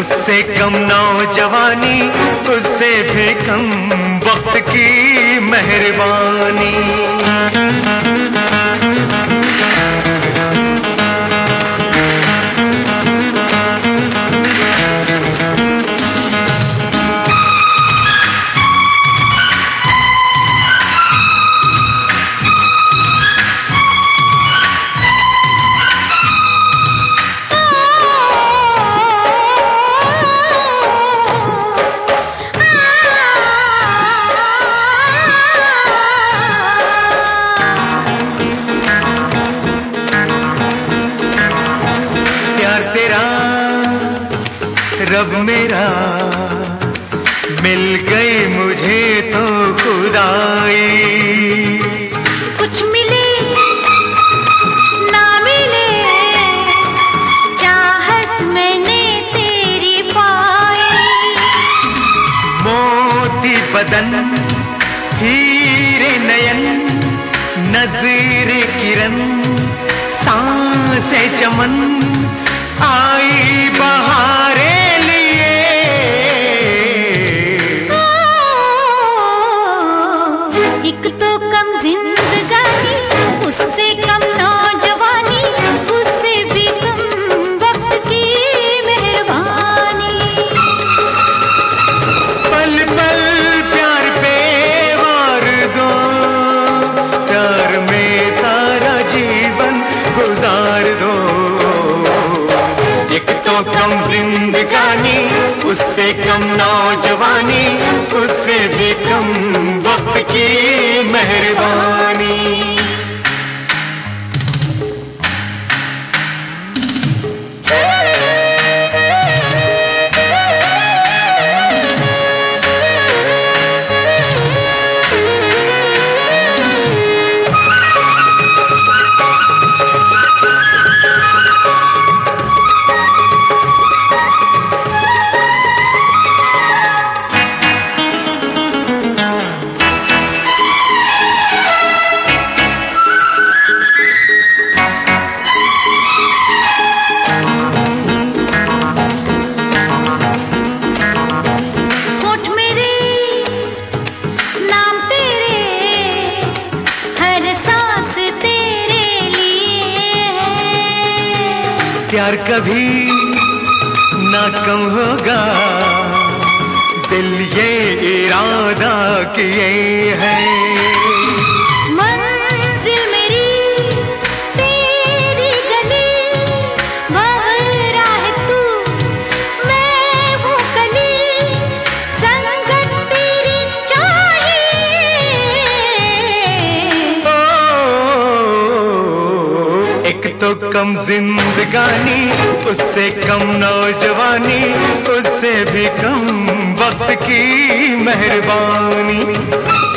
उससे कम नौजवानी, उससे भी कम वक्त की मेहरबानी। रब मेरा मिल गई मुझे तो खुदाई। कुछ मिले ना मिले चाहत मैंने तेरी पाई। मोती बदन हीरे नयन, नजरे किरण सांसें चमन, आई बहारे एक तो कम जिंदगानी, उससे कम नौजवानी, उससे भी कम वक्त की मेहरबानी। पल पल प्यार पे वार दो, प्यार में सारा जीवन गुजार दो। एक तो कम जिंदगानी, उससे कम नौजवानी, उससे भी कम वक्त की मेहरबानी। प्यार कभी ना कम होगा, दिल ये इरादा किए है। मंजिल मेरी तेरी गली, भंवरा है तू मैं वो कली, संगत तेरी चाहिए। एक तो कम जिंदगानी, उससे कम नौजवानी, उससे भी कम वक्त की मेहरबानी।